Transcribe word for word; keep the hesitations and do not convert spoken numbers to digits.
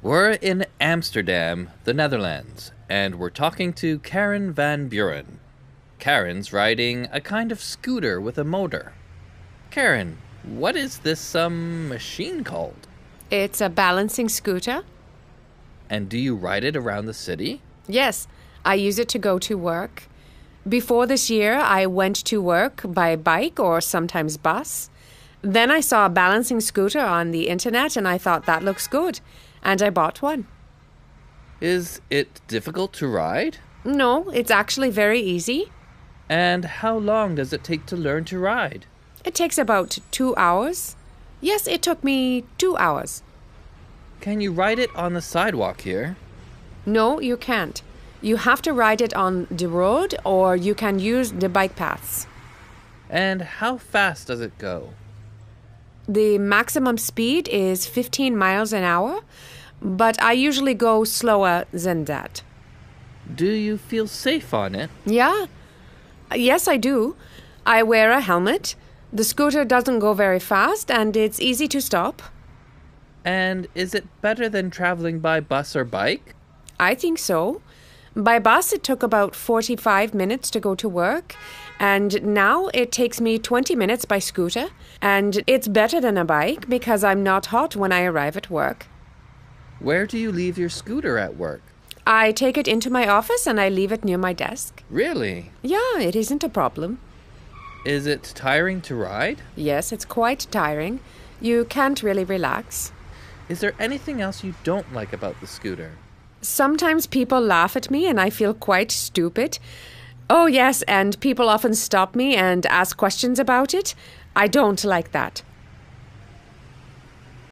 We're in Amsterdam, the Netherlands, and we're talking to Karen Van Buren. Karen's riding a kind of scooter with a motor. Karen, what is this, um, machine called? It's a balancing scooter. And do you ride it around the city? Yes, I use it to go to work. Before this year, I went to work by bike or sometimes bus. Then I saw a balancing scooter on the internet and I thought that looks good. And I bought one. Is it difficult to ride? No, it's actually very easy. And how long does it take to learn to ride? It takes about two hours. Yes, it took me two hours. Can you ride it on the sidewalk here? No, you can't. You have to ride it on the road or you can use the bike paths. And how fast does it go? The maximum speed is fifteen miles an hour, but I usually go slower than that. Do you feel safe on it? Yeah. Yes, I do. I wear a helmet. The scooter doesn't go very fast and it's easy to stop. And is it better than traveling by bus or bike? I think so. By bus, it took about forty-five minutes to go to work. And now it takes me twenty minutes by scooter. And it's better than a bike because I'm not hot when I arrive at work. Where do you leave your scooter at work? I take it into my office and I leave it near my desk. Really? Yeah, it isn't a problem. Is it tiring to ride? Yes, it's quite tiring. You can't really relax. Is there anything else you don't like about the scooter? Sometimes people laugh at me and I feel quite stupid. Oh, yes, and people often stop me and ask questions about it. I don't like that.